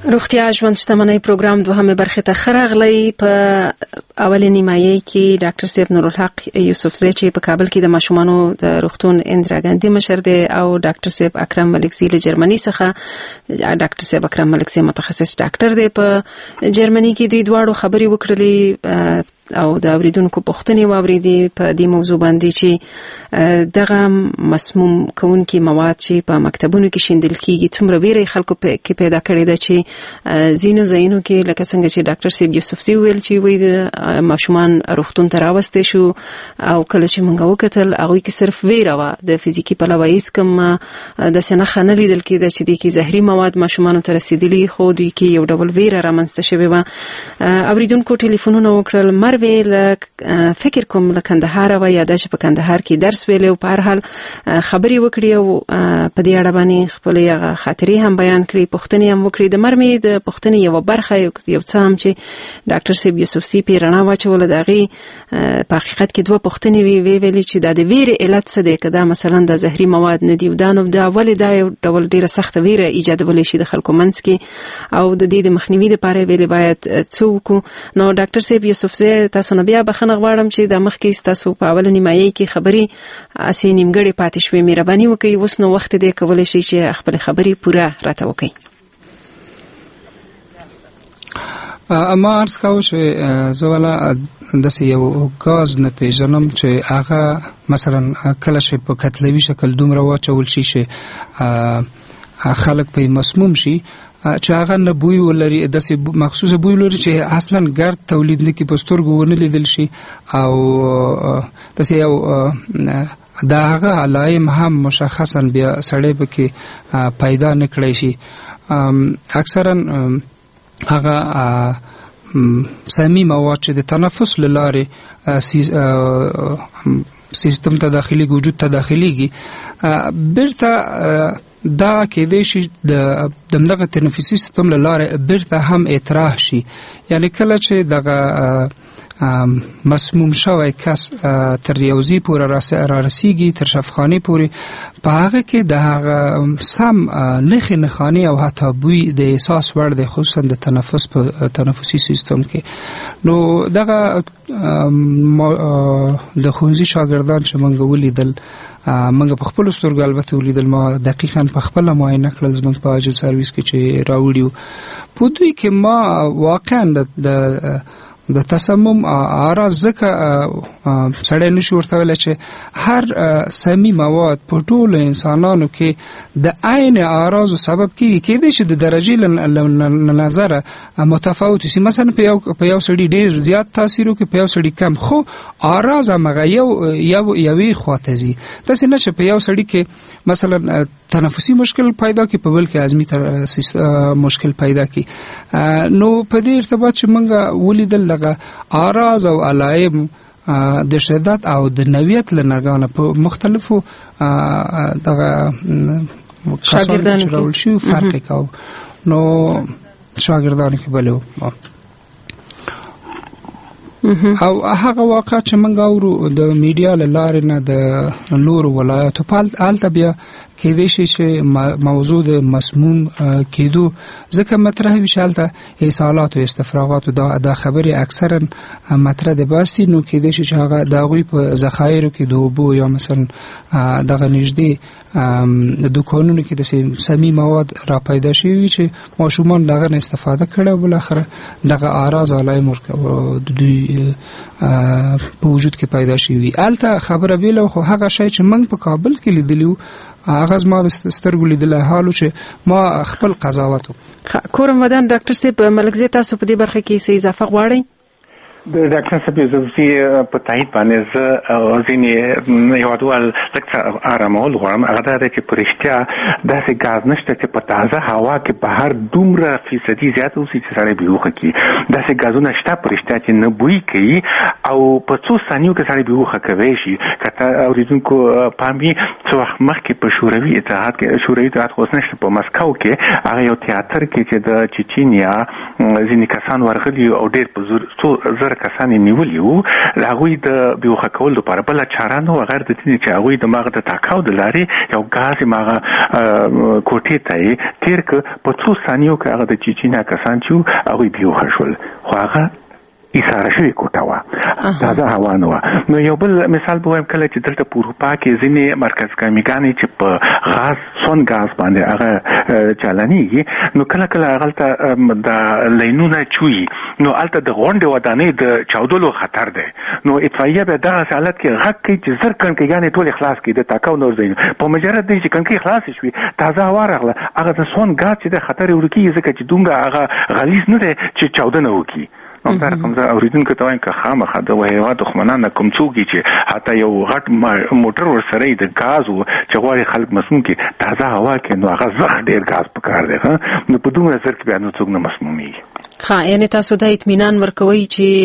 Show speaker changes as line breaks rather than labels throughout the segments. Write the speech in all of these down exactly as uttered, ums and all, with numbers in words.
روغتیا ژوند شتمنۍ پروګرام دوهمه برخه ته خراغلی. په اولنی نیمایي کې ډاکټر صاحب نورالحق یوسفزی چې په کابل کې د ماشومانو د روغتون اندرا ګاندي مشر دی او ډاکټر صاحب اکرم ملکزی له جرمني څخه ډاکټر صاحب اکرم ملکزی متخصص ډاکټر دی. په جرمني کې دوی دواړو خبرې وکړلې او د اوریدونکو پوښتنې واوریدې په دې موضوع باندې چې دغه مسموم کوونکي مواد چې په مکتبونو کې شیندل کیږي څومره ویره خلکو کې پیدا کړې ده چې زینو زینو کې لکه څنګه چې ډاکټر صاحب یوسفزی ویل چې وایي د ماشومان روغتون ته راوستي شو او کله چې موږ وکتل هغه کې صرف ویره و د فزیکی پلوایز کوم د سنخه نه لیدل کېده چې د کې زهري مواد ماشومان ته رسیدلي خو دوی کې یو ډول ویره رامنځته شوې و. اوریدونکو ټلیفونونه وکړل مر ویل فکر کوم له کندهار و یا د چې په کندهار کې درس ویل او په هر حال خبري وکړي او په دې اړه باندې خپل هغه خاطرې هم بیان کړي پوښتنې هم وکړي. د مرمې د پوښتنې یو برخه یو څه هم چې ډاکټر صاحب یوسفزی په رڼا واچول دغه په حقیقت کې دوه پوښتنې وی وی ویلي چې د ویره علت څه دی کدا مثلا د زهري مواد نه دی ودانو د اول دا یو ډول ډیره سخت ویره ایجادول شي د خلکو منځ کې او د دې د مخنیوي لپاره ویلي باید څوک. نو ډاکټر صاحب یوسفزی تاسو نه بیا بخښنه غواړم چې د مخکې تاسو په اول نیمایي کې خبري اسی نیمګړې پاتې شوې. مهرباني وکړئ اوس نو وخت دی کولای شي چې خپل خبري پوره راته وکړئ.
اما عرض کاوه چې زولا داسې یو غاز نه پیژنم چې هغه مثلا کله چې په کتلوي شکل دومره واچول شي چې خلک په مسموم شي چې هغه نه بوی ولري داسې مخصوص بوی لري چې اصلا ګرد تولید نه کې په سترګو ونه لیدل شي او داسې یو دا هغه علائم هم مشخصا بیا سړی پکې پیدا نه کړی شي. اکثرا هغه سمی مواد چې د تنفس له لارې سیستم ته داخلي وجود ته داخليږي بیرته دا کېدای شي د دغه تنفسي سیستم له لارې بیرته هم اطراح شي. یعنی کله چې دغه مسموم شوی کس تر یوزي پورې را رسیږي تر شفخانه پورې په هغه کې د هغه سم نخې نخانه او حتی بوی د احساس وړ د خصوصا د تنفس په تنفسي سیستم کې. نو دغه د ښوونځي شاګردان چې موږ ولیدل موږ په خپل سترګو البته ولیدل ما دقیقاً په خپل معاینه کړل زموږ په اجل سرویس کې چې راوړیو په دوی کې ما واقعا د د تسمم اعراض ځکه سړی نشي ورته ویلی چې هر سمي مواد په ټولو انسانانو کې د عین اعراضو سبب کېږي کېدای شي د درجې له نظره متفاوت شي. مثلا په یو په یو سړي ډېر زیات تاثیر وکړي په یو سړي کم خو اعراض همغه یو یو یوې خواته ځي. داسې نه چې په یو سړي کې مثلا تنفسي مشکل پیدا کی په بل کې ازمي مشکل پیدا کی. نو په دې ارتباط چې موږ ولیدل دغه اعراض او علائم د شدت او د نوعیت لنګانه په مختلفو دغه شاګردانو کې راول شي فرق کاو. نو شاګردانو کې بلو او هغه واقع چې موږ اورو د میډیا له لارې نه د نور ولایتو په حالت بیا کېدای شي چې موضوع د مسموم کېدو ځکه مطرح وي چې هلته احصالات او استفراغات دا د خبرې اکثرا مطرح د باسي. نو کېدای شي چې هغه د هغوی په ذخایرو کې د اوبو یا مثلا دغه نږدې د دوکانونو کې د سمي مواد را پیدا شوي وي چې ماشومان دغه نه استفاده کړي او بالاخره دغه اعراض علائم د دوی په وجود کې پیدا شوي وي. هلته خبره بیله خو هغه شی چې موږ په کابل کې لیدلی هغه زما د سترګو لیدلی حالو چې ما خپل قضاوت وکړ.
کورم ودان ډاکټر صاحب ملکزی تاسو په دې برخه کې څه اضافه غواړئ؟
د ډاکټر صاحب یوسفزي په تایید باندې زه ځینې یو ډول لږ ارامول غواړم. هغه دا دی چې په رښتیا داسې ګاز نشته چې په تازه هوا کې بهر دومره فیصدي زیات اوسي چې سړی بېهوښه کړي. داسې ګازونه شته په رښتیا چې نه بوی کوي او په څو ثانیو کې سړی بېهوښه کوی شي. که ته اورېدونکو پام وي څه وخت مخکې په شوروي اتحاد کې شوروي اتحاد خو اوس نشته په مسکو کې هغه یو تیاتر کې چې د چچینیا ځینې کسان ورغلي او ډېر په زور څو زر زر کسان نیولي وو هغوی د بیوخه کول لپاره بل چاره نه غیر د دې چې هغوی د ماغه د تاکاو د لارې یو غاز ماغه کوټې ته تیر ک په څو ثانیو کې هغه د چیچینا کسان چې هغوی بیوخه شول خو هغه ایساره شوی کوټه وه تازه هوا نه وه نو یو بل مثال به وایم کله چې دلته په اروپا کې ځینې مرکز ګامیګانې چې په غاز سون غاز باندې هغه چالانېږي نو کله کله هغلته د لینونه چوي نو هلته د غونډې ودانۍ د چاودلو خطر دی نو اطفائیه به دغه حالت کې غږ کوي چې زر کړکۍ ټولې خلاص کړي د تاکاو نور ځایونه په مجرد دی چې کړکۍ خلاصې شوي تازه هوا راغله هغه د سون غاز چې د خطر یې ورکېږي ځکه چې دومره هغه غلیظ نه دی چې چاودنه وکړي نو دا رقم زه اوریدونکو ته وایم که خامخا د هیواد دښمنان کوم څوک چې حتی یو غټ موټر ورسره د غاز چې غواړي خلک مسموم کړي تازه هوا کې نو هغه زخ ډیر غاز پکار دی نو په دومره زر کې بیا نو څوک نه مسمومیږي
ها یعنی تاسو د اطمینان ورکوي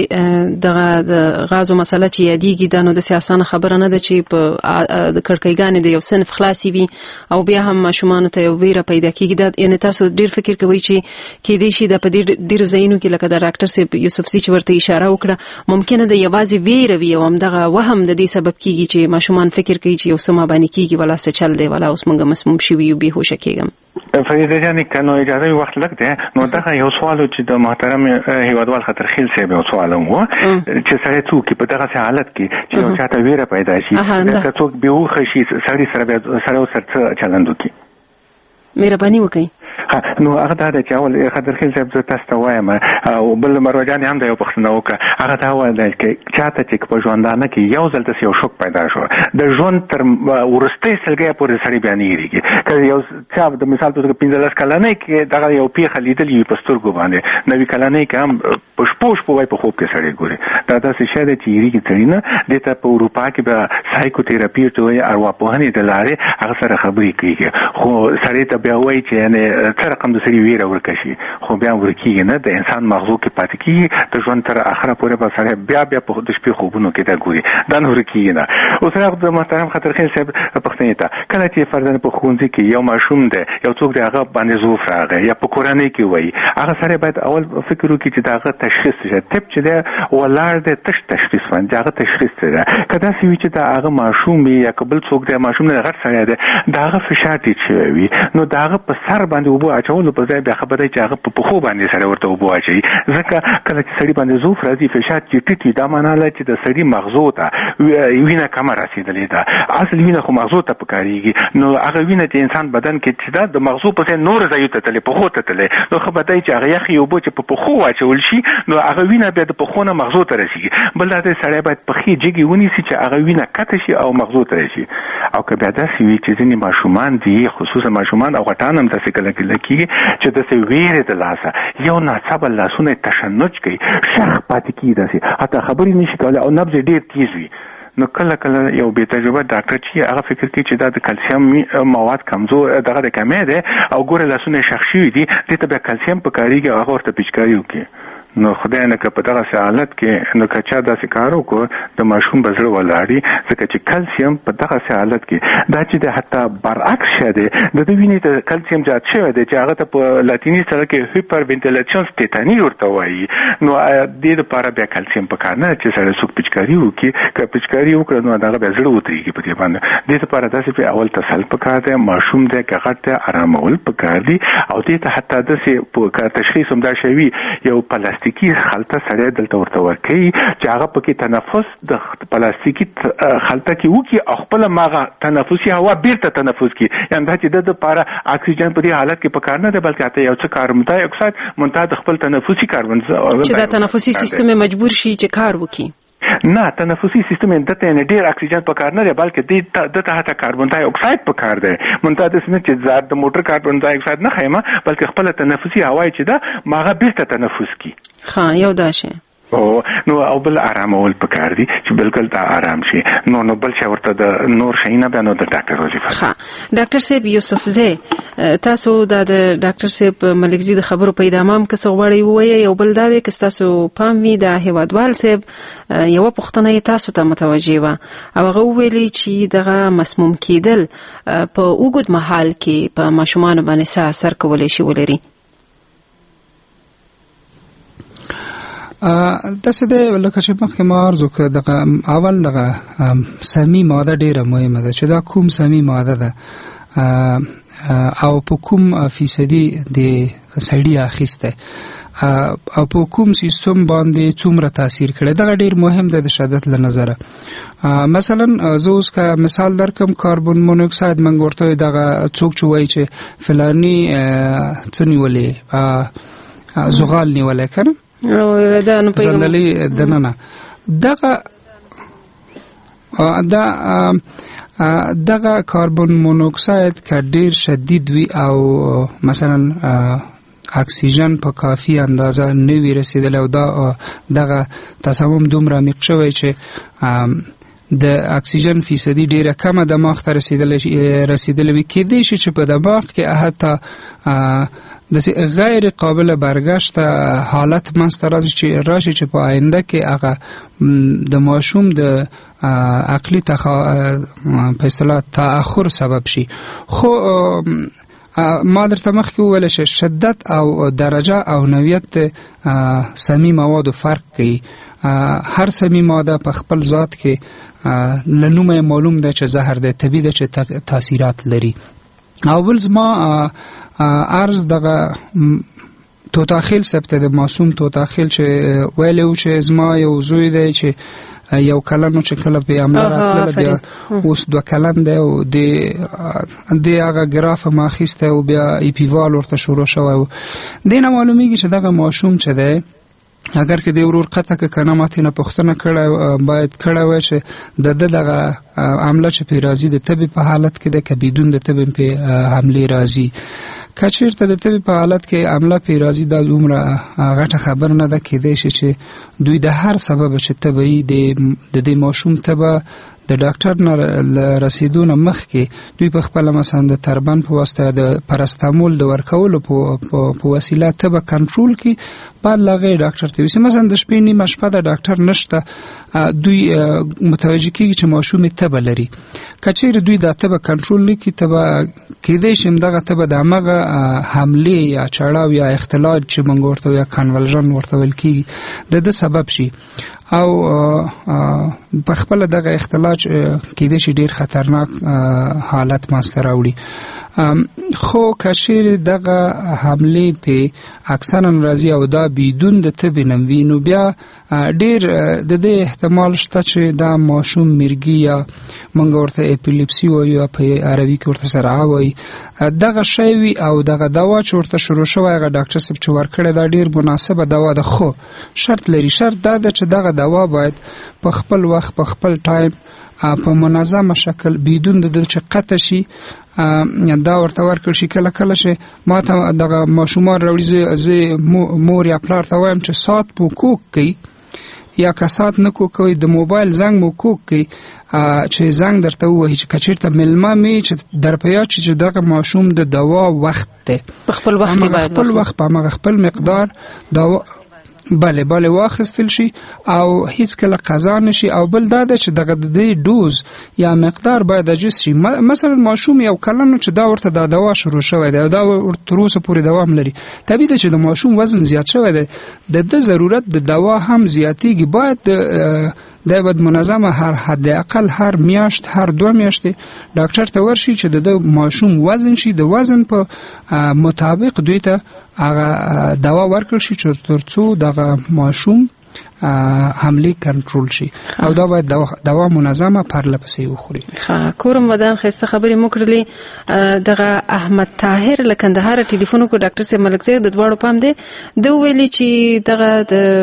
چې دغه د غازو مسله چې یادېږي دا نو د سیاسانه خبره نه ده چې په د کړکېګانې د یو صنف خلاصي وي او بیا هم ماشومان ته یو ویره پیدا کیږي دا یعنی تاسو ډیر فکر کوي چې کې دې شي د په ډیرو ځایونو کې لکه د ډاکټر صاحب یوسفزي چې ورته اشاره وکړه ممکنه د یوازې ویره وي او همدغه وهم د دې سبب کیږي چې ماشومان فکر کوي چې یو څه ما باندې کیږي ولا څه چل دی ولا اوس موږ مسموم شوي یو بېهوشه کېږم
فریده جانې که نو اجازه وي وخت لږ دی نو دغه یو سوال چې د محترم هیوادوال خطرخیل صاحب یو سوال هم و چې سړی څوک په دغسې حالت کې چې یو چاته ویره پیدا شي که څوک بېهوښه شي سړي سره بیا سړی ورسره څه چلند وکړي
مهرباني وکړئ
نو هغه دا ده چې اول خطرخیل صاحب زه تاسو ته وایم او بل مروه جانې هم دا یو پوښتنه وکړه هغه دا وویل چې چاته چې په ژوندانه کې یو ځل داسې یو شوک پیدا شو د ژوند تر وروستۍ سلګۍ پورې سړی بیا نه هېرېږي که یو چا د مثال په توګه پنځلس کلنۍ کې دغه یو پیښه لیدلې وي په سترګو باندې نوي کلنۍ کې هم په شپو شپو وایي په خوب کې سړی ګوري دا داسې شی دی چې هېرېږي سړي نه دې ته په اروپا کې به سایکوتراپي ورته وایي ارواپوهنې د لارې هغه سره خبرې کېږي خو سړی ته بیا وایي چې یعنې څه رقم د سړي ویره ورکه شي خو بیا ورکېږي نه د انسان مغزو کې پاتې کېږي د ژوند تر اخره پورې به سړی بیا بیا په د شپې خوبونو کې دا ګوري دا نه ورکېږي نه اوس راغلو د محترم خطرخیل صاحب پوښتنې ته کله چې فرضاً په ښوونځي کې یو ماشوم دی یو څوک دی هغه باندې زوف راغی یا په کورنۍ کې وایي هغه سړی باید اول فکر وکړي چې د هغه تشخیص څه شي طب چې دی ولاړ دی تش تشخیص باندې هغه تشخیص څه دی که داسې وي چې د هغه ماشوم وي یا که بل څوک دی ماشوم نه غټ سړی دی د هغه فشار ټیټ شوی وي نو د هغه په سر باندې اوبه اچولو په ځای بیا خبره چې هغه په پښو باندې سړی ورته اوبه اچوي ځکه کله چې سړي باندې زوف راځي فشار چې ټیټ وي دا معنا ده چې د سړي مغزو ته وینه کمه رسېدلې ده اصل وینه خو مغزو ته پکارېږي نو هغه وینه چې انسان بدن کې چې ده د مغزو په ځای نور ځایو ته تللی پښو ته تللی نو ښه به دی چې هغه یخې اوبه چې په پښو واچول شي نو هغه وینه بیا د پښو نه مغزو ته رسېږي بل دا دی سړی باید پښې جګې ونیسي چې هغه وینه کته شي او مغزو ته رسي او که بیا داسې وي چې ځینې ماشومان دي خصوصا ماشومان او غټان هم داسې کله کله کېږي چې داسې ویرې د لاسه یو ناڅاپه لاسونه یې تشنج کوي شخ پاتې کېږي داسې حتی خبرې نشي کولی او نبض یې ډېر تیز وي نو کله کله یو بې تجربه ډاکټر چې هغه فکر کوي چې دا د کلسیم مواد کمزور دغه د کمی دی او ګوره لاسونه یې شخ شوي دي دې ته بیا کلسیم پکارېږي او هغه ورته پیچکاري وکړي نو خدای نه که په دغسې حالت کې نو که چا داسې کار وکړو د ماشوم به زړه ولاړي ځکه چې کلسیم په دغسې حالت کې دا چې د حتی برعکس شی دی د ده وینې ته کلسیم زیات شوی دی چې هغه ته په لاتیني سره کې هایپر وینټیلیشن ستیتاني ورته وایي نو دې دپاره بیا کلسیم پکار نه چې سړی څوک پیچکاري وکړي که پیچکاري وکړه نو هغه بیا زړه ودرېږي په دې باندې دې دپاره داسې پرې اول تسل پکار دی ماشوم دی که غټ دی ارامول پکار دي او دې ته حتی داسې که تشخیص هم دا شی وي یو پلاستیک پلاستیکي خلطه سړی دلته ورته ورکوي چې هغه پکې تنفس د پلاستیکي خلطه کې وکړي او خپله ماغه تنفسي هوا بیرته تنفس کړي یعنې دا چې د دپاره اکسیجن په دې حالت کې پکار نه دی بلکې حتی یو څه کاربن ډای اکساید منتها د خپل تنفسي کاربن
چې دا تنفسي سیستم مجبور شي چې کار وکړي
نه تنفسي سیستم دته نه ډیر اکسیجن پکار نه دی بلکې د دته حتی کاربن ډای اکساید پکار دی منتها د سینې چې زاد د موټر کاربن ډای اکساید نه خیمه بلکې خپل تنفسي هوا چې دا ماغه بیرته تنفس کی
ها یو داشه
او نو او بل آرامول پکار دي چې بالکل دا آرام شي نو نو بل څه ورته د نور شینه به نو د ډاکټر وظیفه
ها ډاکټر صاحب یوسف زه تاسو د ډاکټر صاحب ملک زی د خبرو په ادامه کې څو غوړی وایي یو بل دا دی چې تاسو پام وی د هیوادوال صاحب یو پوښتنه تاسو ته متوجي و او هغه ویلي چې دغه مسموم کېدل په اوږد مهال کې په ماشومان باندې څه اثر کولای شي ولري
داسې دی لکه چې مخکې ما عرض وکړ دغه اول دغه سمي ماده ډېره مهمه ده چې دا کوم سمي ماده ده او په کوم فیصدي د سړي اخیسته او په کوم سیستم باندې څومره تاثیر کړی دا ډېر مهم دی د شدت له نظره. مثلا زه اوس که مثال درکم کاربن مونوکساید موږ ورته دغه څوک چې وایي چې فلاني څه نیولې زغال نیولی که نه زندلي دننه دغه دا دغه کاربن مونوکساید که ډیر شدید وي او مثلا اکسیژن په کافی اندازه نوی رسیدلی او دا دغه تصمیم دومره عمیق شوی چې د اکسیژن فیصدي ډیره کمه دماغ ته رسیدلی وي کیدای شي چې په دماغ کې حتی د غیر قابل برگشت حالت منځته راځي چې راشي چې په آینده کې هغه د ماشوم د عقلي په اصطلاح تأخر سبب شي. خو ما درته مخکې وویل چې شدت او درجه او نوعیت سمي موادو فرق کوي. هر سمي ماده په خپل ذات کې له نومه معلوم ده چې زهر ده، طبیعي ده چې تاثیرات لري. او بل زما عرض دغه توتاخیل ثبت د معصوم توتاخیل چې ویلو چې زما یو زوی دی چې یو کلن چې کله په عمل راتله بیا اوس دو کلن دی او د د هغه ګراف ما خسته او بیا ای پی وال ورته شروع شوی. دینه معلومیږي چې دغه معصوم چې دی اگر که د ورور قطه که کنه ماته نه پښتنه کړه باید کړه وای چې د دغه عمله چې په راضي د طبي په حالت کې د کبیدون د طبي په حمله راضي کچیرته د طبي په حالت کې عمله په راضي د عمره غټه خبر نه ده کېدای شي چې دوی د هر سبب چې طبي د د ماشوم تبه د ډاکټر نه رسیدونه مخ کې دوی په خپل مثلا د تربن په واسطه د پرستامول د ورکولو په وسیله تبه کنټرول کې بعد لغه ډاکټر ته وسی مثلا د شپې نیمه شپه د ډاکټر نشته دوی متوجه کیږي چې ماشوم تبه لري. کچیر دوی د تبه کنټرول نکي تبه کېدای شي دغه تبه د هغه حمله یا چړاو یا اختلاج چې موږ ورته یا کنولژن ورته ویل کی د د سبب شي او په خپل دغه اختلاج کېدای شي ډیر خطرناک حالت ماسته راوړي. خو کشیر دغه حمله په اکثرا راځي او دا بدون د طب نوي نو بیا ډیر د دې احتمال شته چې دا ماشوم مرګي یا منګ ورته اپیلیپسي او یا په عربي کې ورته سره وایي دغه شی وي او دغه دوا چې ورته شروع شوی هغه ډاکټر صاحب چې ورکړی دا ډیر مناسبه دوا ده. خو شرط لري، شرط دا ده چې دغه دوا باید په خپل وخت په خپل ټایم په منظمه شکل بدون د چې قطع شي دا ورته ورکړ شي. کله کله چې ما ته دغه ماشومان راوړي زه مور یا پلار ته وایم چې سات په کوک کوي یا که سات نه کوکوي د موبایل زنګ مو کوک کوي چې زنګ درته وایي چې کچیرته ملما می چې در پیاد چې دغه ماشوم د دوا وخت ده
په خپل وخت باید
خپل وخت په هغه خپل مقدار دوا بله بله واخستل شي او هیڅ کله قضا نشي. او بل دا ده چې دغه د دوز یا مقدار باید اجس شي. مثلا ماشوم یو کلن چې دا ورته د دوا شروع شوی دی او دا تر اوسه پورې دوام لري، طبیعي ده چې د ماشوم وزن زیات شوی دی، د د ضرورت د دوا هم زیاتیږي. باید دا باید منظمه هر حد اقل هر میاشت هر دو میاشتې ډاکټر ته ورشي چې د ماشوم وزن شي، د وزن په مطابق دوی ته هغه دوا ورکړ شي چې ترڅو دغه ماشوم حمله کنټرول شي او دا باید دوا منظمه پرله پسې وخوري.
ښه کورم ودان خسته خبرې مو کړلې. دغه احمد طاهر له کندهار ټلیفون کو ډاکټر صاحب ملکزی د دواړو پام دی د ویلي چې دغه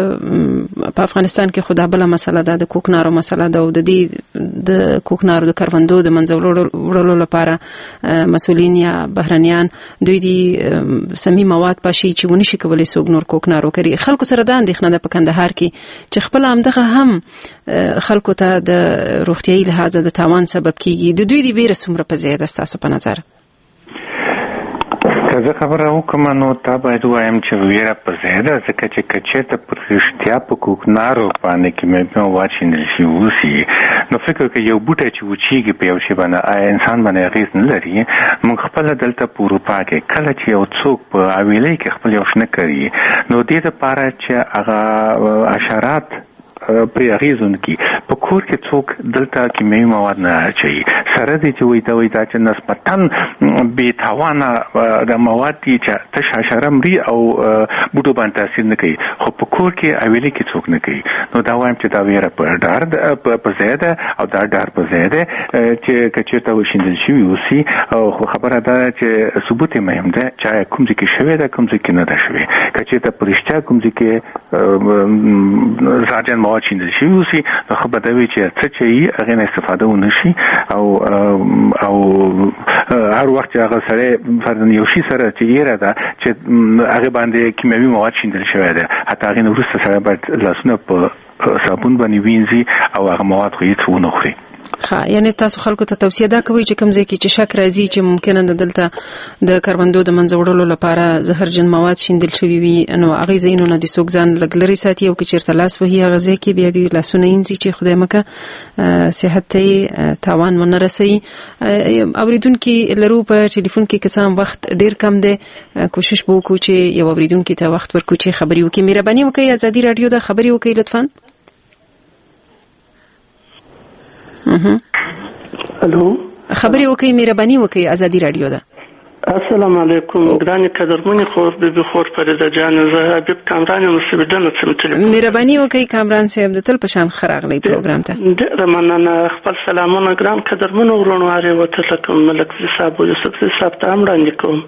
د په افغانستان کې خدا بل مسله ده د کوکنارو مسله ده او د دې د کوکنارو د کروندو د منځولو لپاره مسولین یا بهرنیان دوی دي سمي مواد پاشي چې ونشي کولای څوک نور کوکنارو کوي. خلکو سره دا اندېښنه ده په کندهار کې چې خپل همدغه هم خلکو ته د روغتیايي لحاظ د تاوان سبب کیږي. د دوی د ویره څومره په زیاده ستاسو په نظر؟
که زه خبره وکړم نو تا باید وایم چې ویره په زیاده ځکه چې که چېرته په رښتیا په کوکنارو باندې کې مې واچینل شي اوسي نو فکر کې یو بوټی چې وچیږي په یو شی باندې انسان باندې اغیز نه لري. موږ خپل دلته په اروپا کې کله چې یو څوک په اویلې کې خپل یو شنه کوي نو دې لپاره چې هغه حشرات پرې اغیزون کی په کور کې څوک دلته کیمیاوي مواد نه اچوي سره دې چې وایي دا وایي دا چې نسبتاً بې تاوانه د مواد دي چې تش حشره مري او بوټو باندې تاثیر نه کوي خو په کور کې اویلې کې څوک نه کوي. نو دا وایم چې دا ویره په ډار په ځای ده او دا ډار په ځای ده چې که چېرته وشیندل شوي اوسي خو خبره ده چې ثبوت یې مهم ده چې کوم ځای کې شوی ده کوم ځای کې نه ده شوی. که چېرته په رښتیا کوم ځای کې زهرجن مواد شیندل شوي اوسي نو ښه به دا وي چې څه چې یي هغې نه استفاده ونه شي او او هر وخت چې هغه سړی فرضاً یو شي سره چې یېره ده چې هغې باندې کیمیاوي مواد شیندل شوی دی حتی هغې نه وروسته سړی باید لاسونه په صابون باندې وینځي او هغه مواد خو هېڅ ونه خوري.
ها یعنی تاسو خلکو ته توصیه دا کوي چې کوم ځای کې چې شک راځي چې ممکنه دلته د کاربندو د منځ وړلو لپاره زهرجن مواد شیندل شوي وي نو هغه ځایونو نه د څوک ځان لږ لرې ساتي او که چېرته لاس وهي هغه ځای کې بیا د لاسونه وینځي چې خدای مکه صحت ته تاوان ونه رسوي. اورېدونکي لرو په ټلیفون کې که څه هم وخت ډېر کم دی کوشش به وکړو چې یو اورېدونکي ته وخت ورکړو چې خبرې وکړي. مهرباني وکړئ ازادي راډیو ده خبرې وکړئ لطفا.
الو
خبرې وکړئ مهرباني وکړئ ازادي راډیو ده.
السلام علیکم ګرانې قدرمنې خور بيبي خور فريده جان زه حبيب کامران مسعودن څم ټلیفون.
مهرباني وکړئ کامران صاحب د تل په شان خراغلی پروګرام ته.
ډېر مننه خپل سلامونه ګران قدرمنو ورونو اړ وته کوم ملک صاحب او یوسف صاحب ته هم وړاندې کوم.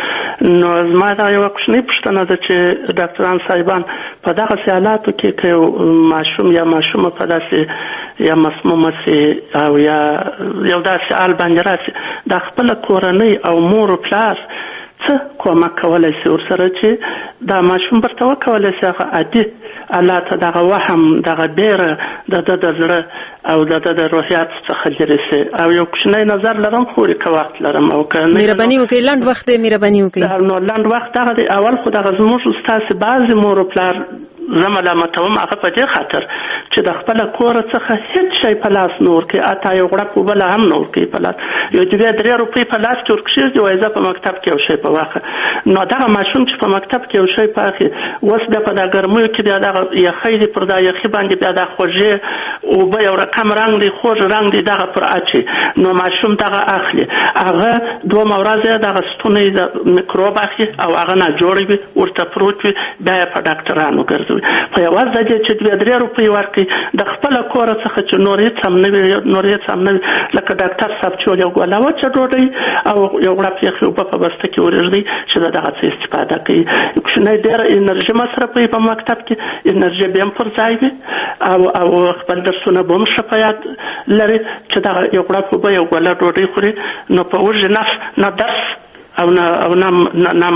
نو زما دا یو کوچنی پوښتنه ده چې ډاکټران صاحبان په دغه حالاتو کې که ماشوم یا ماشومه په داسې یا مسمومه سي او یا یو داسې حال باندې راسي د خپل کورنۍ او مور او پلار څه کومک کولی شي ورسره چې دا ماشوم برته وکولی شي هغه عادي الله ته دغه وهم دغه بیره د ده د زړه او د ده د روحیات څخه لرې شي. او یو کوچنی نظر لرم خو که وخت لرم او که
مهرباني وکړئ لنډ وخت دی مهرباني وکړئ.
نو لنډ وخت دغه دی اول خو دغه زموږ ستاسې بعضې مور او پلار زه ملامتوم هغه په دې خاطر چې د خپله کوره څخه هېڅ شی په لاس نه ورکوي حتی یو غړپ اوبه لا هم نه ورکوي په لاس یو دوې درې روپۍ په لاس کې ورکښېږدي وایي زه په مکتب کې یو شی په واخه. نو دغه ماشوم چې په مکتب کې یو شی پاخي اوس بیا په دا ګرمیو کې بیا دغه یخی دی پر دا یخي باندې بیا دا خوږې اوبه یو رقم رنګ دی خوږ رنګ دی دغه پر اچي نو ماشوم دغه اخلي هغه دوه ورځې دغه ستونی د میکروب اخلي او هغه ناجوړی وي ورته پروت وي بیا یې په ډاکټرانو ګرځوي. په یوازې د دې چې دوې درې روپۍ ورکړي د خپله کوره څخه چې نور هېڅ هم نه وي نور هېڅ هم نه وي لکه ډاکټر صاحب چې ول یو ګوله وچه ډوډۍ او یو غړپ یخې اوبه په بسته کې ورېږدي چې د دغه څه استفاده کوي. کوچنی ډېره انرژي مصرفوي په مکتب کې انرژي بیا هم پر ځای وي او او خپل درسونه به هم ښه په یاد لري چې دغه یو غړپ اوبه یو ګوله ډوډۍ خوري نو په وږي نفس نه درس او نه او نه نه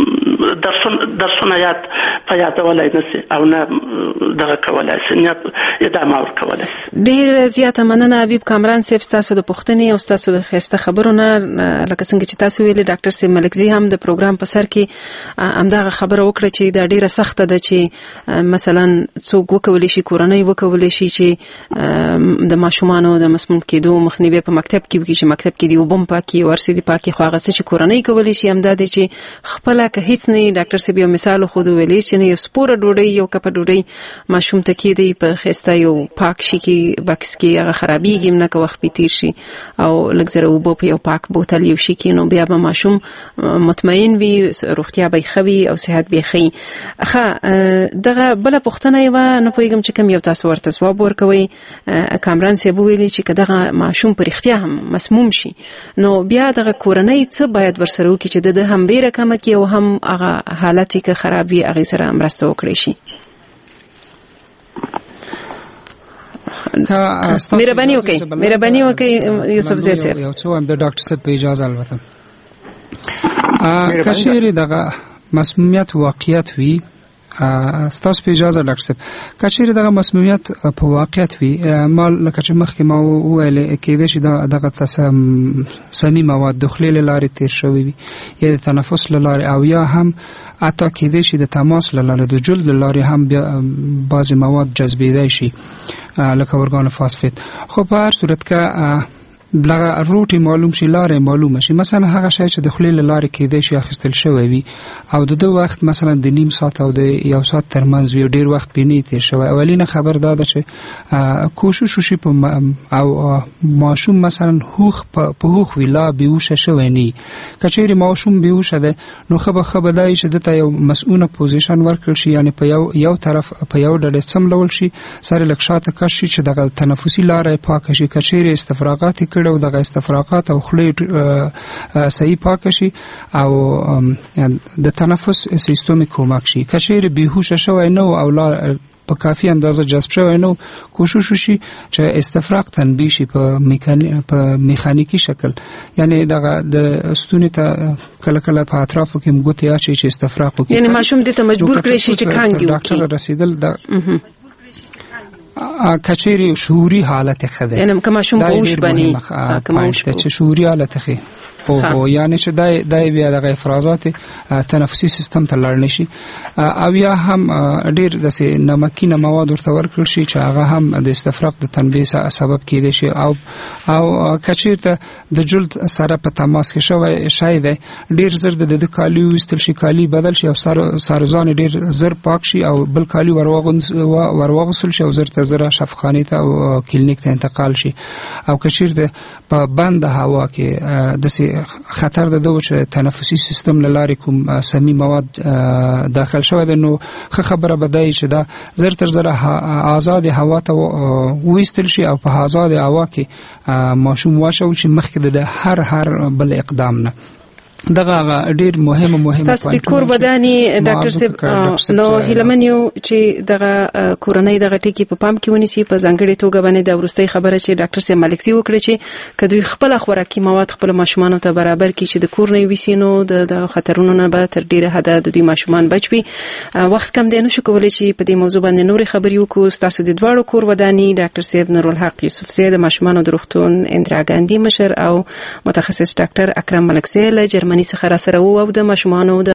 درسونه درسونه یاد په یادولای نشي او نه دغه کولای شي نه ادامه ورکولای شي.
ډېر زیاته مننه حبیب کامران صاحب ستاسو د پوښتنې او ستاسو د ښایسته خبرونه لکه څنګه چې تاسو ویلي ډاکټر صاحب ملکزي هم د پروګرام په سر کې همدغه خبره وکړه چې دا ډېره سخته ده چې مثلا څوک وکولی شي کورنۍ وکولی شي چې د ماشومانو د مسموم کېدو مخنیوی په مکتب کې وکړي چې مکتب کې دي اوبه هم پاکي ورسې دي پاکي خو هغه څه چې کورنۍ کولی شي همدا دی چې خپله که هیڅ نه ډاکټر صاحب یو مثال خود ویلی چې نه یو سپوره ډوډۍ یو کپ ډوډۍ ماشوم ته کېدی په ښایسته یو پاک شي کې بکس کې هغه خرابېږي هم نه که وخت پې تېر شي او لږ زره اوبه په یو پاک بوتل یو شي کې نو بیا به ماشوم مطمئن وي روغتیا به یې ښه وي او صحت به یې ښه وي. ښه دغه بله پوښتنه یې وه نه پوهېږم چې کوم یو تاسو ورته ځواب ورکوئ. کامران صاحب وویلي چې که دغه ماشوم په رښتیا هم مسموم شي نو بیا دغه کورنۍ څه باید ورسره وکړي چې د ده هم ویره کمه کړي او هم هغه حالت یې که خراب وي هغې سره مرسته وکړی شي. مهرباني وکړئ مهرباني وکړئ یوسف زی صاحب.
یو څه وایم د ډاکټر صاحب په اجازه البته که چیرې دغه مسمومیت واقعیت وي ستاسو په اجازه ډاکټر صاحب که چیرې دغه مسمومیت په واقعیت وي ما لکه چې مخکې ما وویلې کېدای شي دغه سمي مواد د خولې له لارې تېر شوي وي یا د تنفس له لارې او یا هم حتی کېدای شي د تماس له لارې د جلد له لارې هم بعضې مواد جذبېدای شي لکه اورګانو فاسفیت. خو په هر صورت کې دغه روټي معلوم شي، لارې معلومه شي. مثلا هغه شی چې د خولې له لارې کېدای شي اخیستل شوی وي او د دوه وخت مثلا د نیم ساعت او د یو ساعت ترمنځ وي، ډیر وخت پینې تیر شوی. اولینه خبر دا ده چې کوشش وشي په او ماشوم مثلا هوخ په هوخ ویلا بیوشه شوی نه. کچېری ماشوم بیوشه ده نو خبر خبر دای چې دته یو مسؤونه پوزیشن ورکړ شي، یعنی په یو یو طرف په یو ډډه سملول شي، سره لکشاته کش شي چې دغه تنفسي لارې پاک شي. کچېری استفراغات او دغه استفراغات او خولې صحیح پاک شي او د تنفس سیستم کومک شي. کچېری بیهوش شوی نو او لا په کافي اندازه جذب شوی نو کوشش وشي چې استفراغ تنبیه شي په میکانی په میخانیکی شکل، یعنی دغه د ستوني ته کله کله په اطرافو کې مګوتې اچي چې استفراغ وکړي،
یعنی ماشوم دې ته مجبور کړی شي چې کانګي وکړي.
ډاکټر رسیدل د کچېری شعوري حالت خده،
یعنی که ماشوم پوش بني
چې شعوري حالت خي او یعنی چې دای دای بیا د افرازات تنفسي سیستم ته لړ نشي. او یا هم ډیر د نمکینه مواد ورته ورکړل شي چې هغه هم د استفراغ د تنبیه سبب کېدای شي. او او کچېرته د جلد سره په تماس کې شوی شای دی، ډیر زر د کالی وستل شي، کالی بدل شي او سر سرزان ډیر زر پاک شي او بل کالی ورواغسل شي او زر ته زر شفاخانه ته او کلینیک ته انتقال شي. او کچېرته په بند هوا کې د خطر ده دو چې تنفسي سیستم لاره کوم سمی مواد داخل شوی ده، نو خبره بدای چې دا زر تر زر آزاد هوا ته وېستل شي او په آزاد هوا کې ماشوم واچو چې مخکې د هر هر بل اقدام نه. دغه ډیر مهمه مهمه
تاسو د کور بداني ډاکټر صاحب نو هیلمنیو چې دغه کورنۍ دغه ټکی په پام کې ونیسي. په ځانګړي توګه باندې د ورستۍ خبره چې ډاکټر صاحب ملکسي وکړي چې کدوې خپل خوراکي مواد خپل ماشومان ته برابر کړي چې د کور نه وسینو د خطرونو نه به تر ډیره حد د دوی ماشومان بچوي. وخت کم دی نو شو کولای چې په دې موضوع باندې نور خبرې وکړو. تاسو د دواړو کور بداني ډاکټر صاحب نورالحق یوسف زی د ماشومان د روغتون اندرا ګاندی مشر او متخصص ډاکټر اکرم ملکسي له منی څخه را سره وو او د ماشومانو د